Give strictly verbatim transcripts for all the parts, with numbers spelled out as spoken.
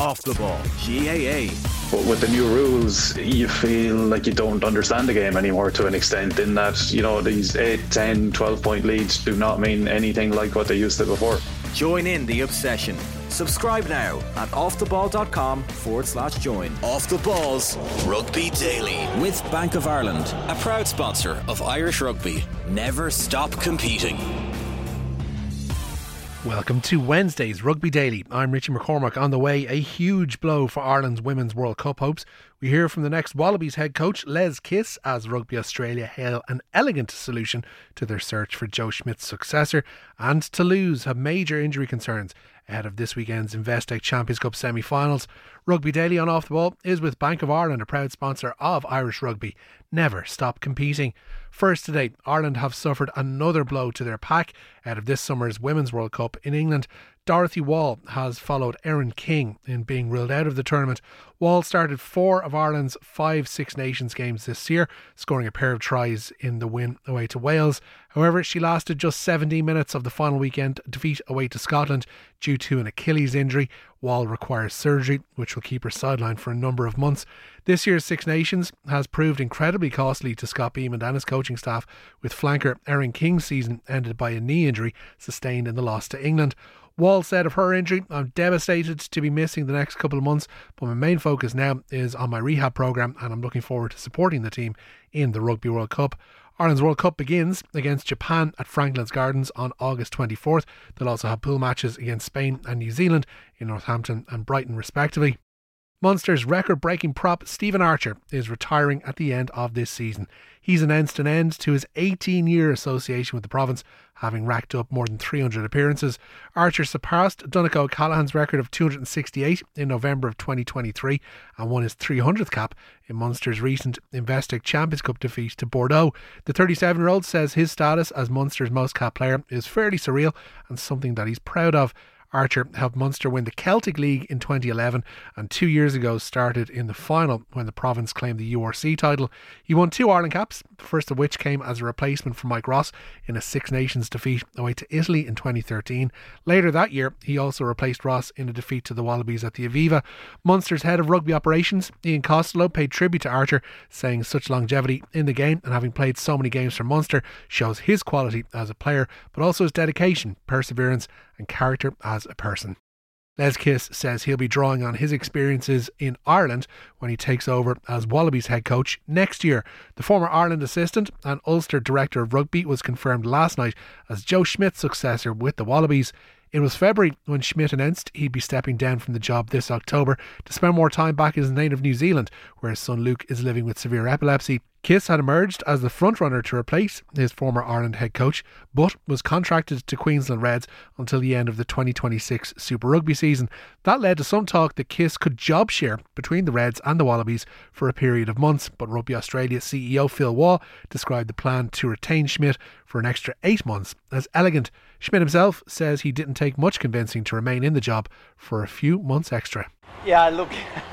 Off the Ball, G A A. But with the new rules, you feel like you don't understand the game anymore to an extent, in that, you know, these eight, ten, twelve point leads do not mean anything like what they used to before. Join in the obsession. Subscribe now at offtheball.com forward slash join. Off the Ball's Rugby Daily. With Bank of Ireland, a proud sponsor of Irish rugby. Never stop competing. Welcome to Wednesday's Rugby Daily. I'm Richie McCormack. On the way, a huge blow for Ireland's Women's World Cup hopes. We hear from the next Wallabies head coach, Les Kiss, as Rugby Australia hail an elegant solution to their search for Joe Schmidt's successor. And Toulouse have major injury concerns ahead of this weekend's Investec Champions Cup semi-finals. Rugby Daily on Off the Ball is with Bank of Ireland, a proud sponsor of Irish rugby. Never stop competing. First today, Ireland have suffered another blow to their pack out of this summer's Women's World Cup in England. Dorothy Wall has followed Erin King in being ruled out of the tournament. Wall started four of Ireland's five Six Nations games this year, scoring a pair of tries in the win away to Wales. However, she lasted just seventeen minutes of the final weekend defeat away to Scotland due to an Achilles injury. Wall requires surgery, which will keep her sidelined for a number of months. This year's Six Nations has proved incredibly costly to Scott Beamond and his coaching staff, with flanker Erin King's season ended by a knee injury sustained in the loss to England. Wall said of her injury, "I'm devastated to be missing the next couple of months, but my main focus now is on my rehab programme, and I'm looking forward to supporting the team in the Rugby World Cup." Ireland's World Cup begins against Japan at Franklin's Gardens on August twenty-fourth. They'll also have pool matches against Spain and New Zealand in Northampton and Brighton respectively. Munster's record-breaking prop Stephen Archer is retiring at the end of this season. He's announced an end to his eighteen-year association with the province, having racked up more than three hundred appearances. Archer surpassed Donncha O'Callaghan's record of two hundred sixty-eight in November of twenty twenty-three and won his three hundredth cap in Munster's recent Investec Champions Cup defeat to Bordeaux. The thirty-seven-year-old says his status as Munster's most capped player is fairly surreal and something that he's proud of. Archer helped Munster win the Celtic League in twenty eleven and two years ago started in the final when the province claimed the U R C title. He won two Ireland caps, the first of which came as a replacement for Mike Ross in a Six Nations defeat away to Italy in twenty thirteen. Later that year, he also replaced Ross in a defeat to the Wallabies at the Aviva. Munster's head of rugby operations, Ian Costello, paid tribute to Archer, saying such longevity in the game and having played so many games for Munster shows his quality as a player, but also his dedication, perseverance and character as a person. Les Kiss says he'll be drawing on his experiences in Ireland when he takes over as Wallabies head coach next year. The former Ireland assistant and Ulster director of rugby was confirmed last night as Joe Schmidt's successor with the Wallabies. It was February when Schmidt announced he'd be stepping down from the job this October to spend more time back in his native New Zealand, where his son Luke is living with severe epilepsy. Kiss had emerged as the frontrunner to replace his former Ireland head coach, but was contracted to Queensland Reds until the end of the twenty twenty-six Super Rugby season. That led to some talk that Kiss could job share between the Reds and the Wallabies for a period of months, but Rugby Australia C E O Phil Waugh described the plan to retain Schmidt for an extra eight months as elegant. Schmidt himself says he didn't take much convincing to remain in the job for a few months extra. Yeah, look...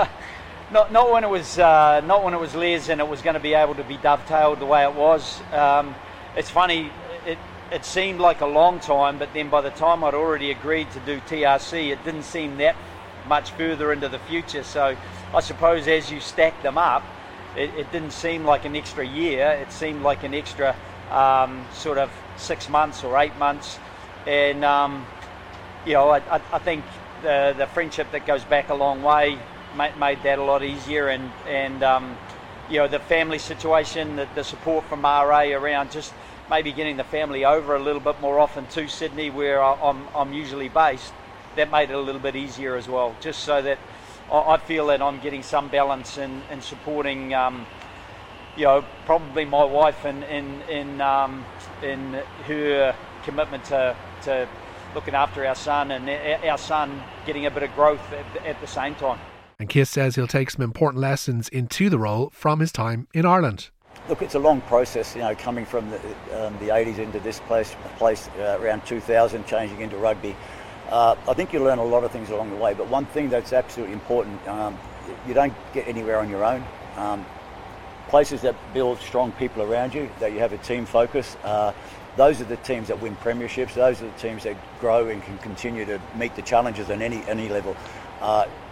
Not not when it was uh, not when it was Les and it was going to be able to be dovetailed the way it was. Um, it's funny, it it seemed like a long time, but then by the time I'd already agreed to do T R C, it didn't seem that much further into the future. So I suppose as you stack them up, it, it didn't seem like an extra year. It seemed like an extra um, sort of six months or eight months. And um, you know, I, I, I think the the friendship that goes back a long way made that a lot easier, and and um, you know, the family situation, the, the support from R A around just maybe getting the family over a little bit more often to Sydney, where I'm I'm usually based, that made it a little bit easier as well, just so that I feel that I'm getting some balance in, in supporting um, you know, probably my wife in in in, um, in her commitment to, to looking after our son, and our son getting a bit of growth at, at the same time. And Kiss says he'll take some important lessons into the role from his time in Ireland. Look, it's a long process, you know, coming from the, um, the eighties into this place, place uh, around two thousand, changing into rugby. Uh, I think you learn a lot of things along the way, but one thing that's absolutely important, um, you don't get anywhere on your own. Um, places that build strong people around you, that you have a team focus, uh, those are the teams that win premierships, those are the teams that grow and can continue to meet the challenges on any, any level. Uh,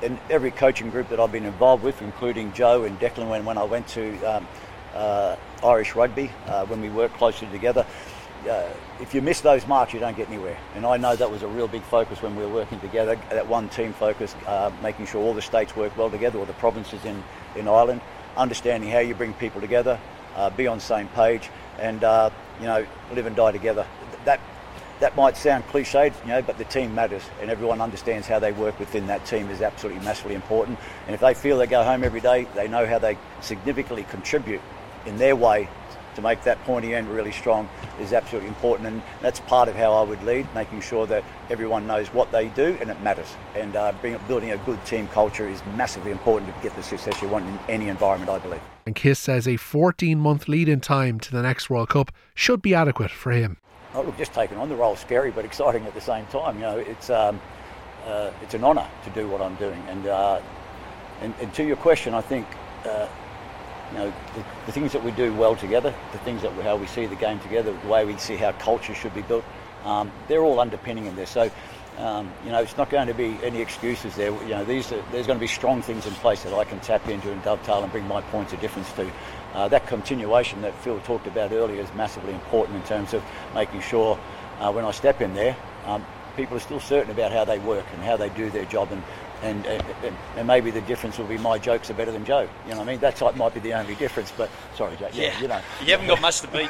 and every coaching group that I've been involved with, including Joe and Declan when, when I went to um, uh, Irish Rugby, uh, when we worked closely together, uh, if you miss those marks, you don't get anywhere. And I know that was a real big focus when we were working together, that one team focus, uh, making sure all the states work well together, or the provinces in, in Ireland, understanding how you bring people together, uh, be on the same page, and uh, you know, live and die together. That That might sound cliched, you know, but the team matters, and everyone understands how they work within that team is absolutely massively important. And if they feel they go home every day, they know how they significantly contribute in their way to make that pointy end really strong is absolutely important. And that's part of how I would lead, making sure that everyone knows what they do and it matters. And uh, being, building a good team culture is massively important to get the success you want in any environment, I believe. And Kiss says a fourteen-month lead-in time to the next World Cup should be adequate for him. Oh, look, just taking on the role, scary but exciting at the same time. You know, it's um, uh, it's an honour to do what I'm doing. And uh, and, and to your question, I think uh, you know the, the things that we do well together, the things that we, how we see the game together, the way we see how culture should be built, um, they're all underpinning in there. So um, you know, it's not going to be any excuses there. You know, these are, there's going to be strong things in place that I can tap into and dovetail and bring my points of difference to. Uh, that continuation that Phil talked about earlier is massively important in terms of making sure uh, when I step in there, um, people are still certain about how they work and how they do their job, and and, and and maybe the difference will be my jokes are better than Joe. You know what I mean? That might be the only difference. But sorry, Joe. Yeah, yeah. you know, you haven't got much to beat.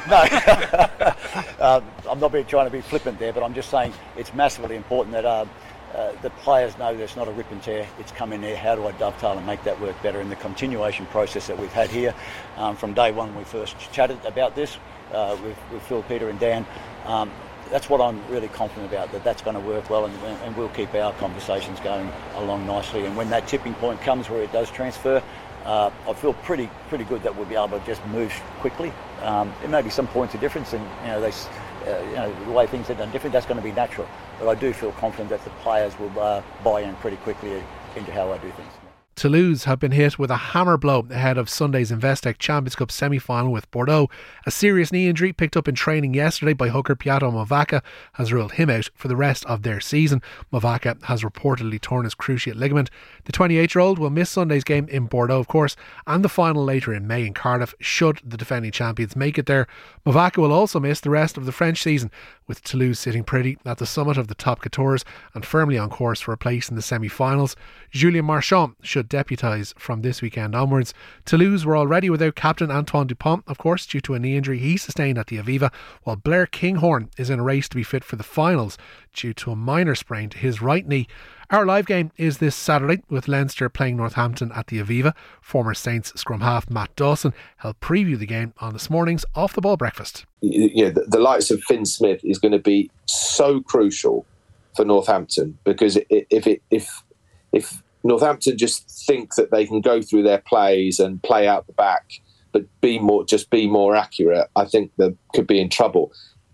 No, um, I'm not being, trying to be flippant there, but I'm just saying it's massively important that. Uh, Uh, the players know that it's not a rip and tear, it's come in there, how do I dovetail and make that work better? In the continuation process that we've had here um, from day one when we first chatted about this uh, with, with Phil, Peter and Dan, um, that's what I'm really confident about, that that's going to work well, and, and we'll keep our conversations going along nicely. And when that tipping point comes where it does transfer, uh, I feel pretty pretty good that we'll be able to just move quickly. Um, there may be some points of difference, and you know, they, uh, you know, the way things are done different, that's going to be natural. But I do feel confident that the players will uh, buy in pretty quickly into how I do things. Toulouse have been hit with a hammer blow ahead of Sunday's Investec Champions Cup semi-final with Bordeaux. A serious knee injury picked up in training yesterday by hooker Piotr Mavaca has ruled him out for the rest of their season. Mavaca has reportedly torn his cruciate ligament. The twenty-eight-year-old will miss Sunday's game in Bordeaux, of course, and the final later in May in Cardiff, should the defending champions make it there. Mavaca will also miss the rest of the French season, with Toulouse sitting pretty at the summit of the top quatorze and firmly on course for a place in the semi-finals. Julien Marchand should deputise from this weekend onwards. Toulouse were already without captain Antoine Dupont, of course, due to a knee injury he sustained at the Aviva, while Blair Kinghorn is in a race to be fit for the finals due to a minor sprain to his right knee. Our live game is this Saturday, with Leinster playing Northampton at the Aviva. Former Saints scrum half Matt Dawson helped preview the game on this morning's Off the Ball Breakfast. You know, the, the likes of Finn Smith is going to be so crucial for Northampton, because if it if if Northampton just think that they can go through their plays and play out the back, but be more just be more accurate, I think they could be in trouble.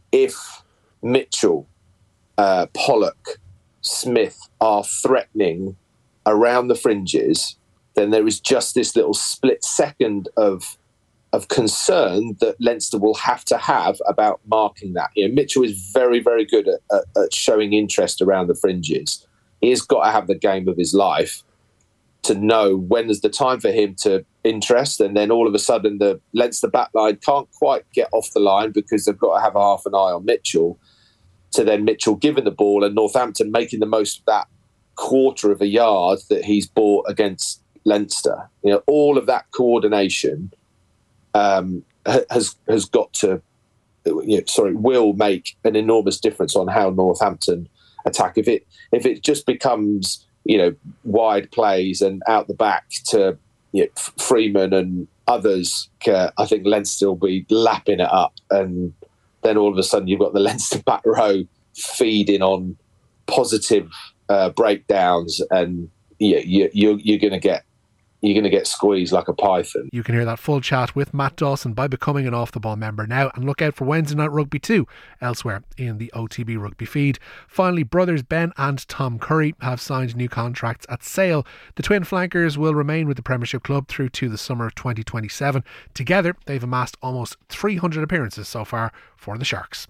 If Mitchell, uh, Pollock, Smith are threatening around the fringes, then there is just this little split second of of concern that Leinster will have to have about marking that. You know, Mitchell is very, very good at, at, at showing interest around the fringes. He's got to have the game of his life to know when is the time for him to interest, and then all of a sudden the Leinster backline can't quite get off the line because they've got to have a half an eye on Mitchell, to then Mitchell giving the ball and Northampton making the most of that quarter of a yard that he's bought against Leinster. You know, all of that coordination um, has has got to, you know, sorry, will make an enormous difference on how Northampton attack. If it if it just becomes, you know, wide plays and out the back to, you know, Freeman and others, uh, I think Leinster will be lapping it up, and then all of a sudden you've got the Leinster back row feeding on positive uh, breakdowns, and yeah, you, you, you're going to get you're going to get squeezed like a python. You can hear that full chat with Matt Dawson by becoming an Off the Ball member now, and look out for Wednesday Night Rugby too elsewhere in the O T B Rugby feed. Finally, brothers Ben and Tom Curry have signed new contracts at Sale. The twin flankers will remain with the Premiership club through to the summer of twenty twenty-seven. Together, they've amassed almost three hundred appearances so far for the Sharks.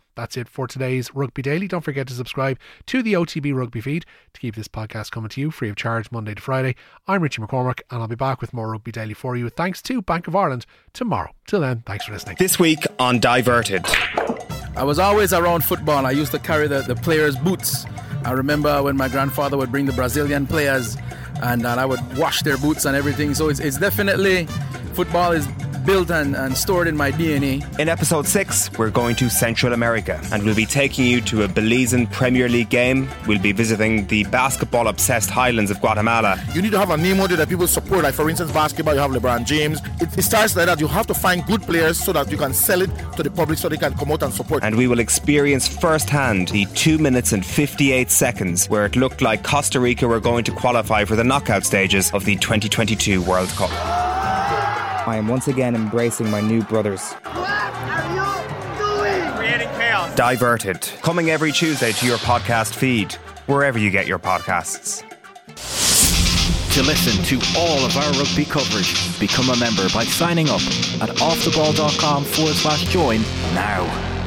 That's it for today's Rugby Daily. Don't forget to subscribe to the O T B Rugby feed to keep this podcast coming to you free of charge Monday to Friday. I'm Richie McCormack and I'll be back with more Rugby Daily for you thanks to Bank of Ireland tomorrow. Till then, thanks for listening. This week on Diverted. I was always around football. I used to carry the, the players' boots. I remember when my grandfather would bring the Brazilian players and, and I would wash their boots and everything. So it's, it's definitely, football is built and, and stored in my D N A. In episode six, we're going to Central America and we'll be taking you to a Belizean Premier League game. We'll be visiting the basketball-obsessed highlands of Guatemala. You need to have a name that people support. Like, for instance, basketball, you have LeBron James. It, it starts like that. You have to find good players so that you can sell it to the public so they can come out and support. And we will experience firsthand the two minutes and fifty-eight seconds where it looked like Costa Rica were going to qualify for the knockout stages of the twenty twenty-two World Cup. I am once again embracing my new brothers. What are you doing? Creating chaos. Diverted. Coming every Tuesday to your podcast feed, wherever you get your podcasts. To listen to all of our rugby coverage, become a member by signing up at offtheball.com forward slash join now.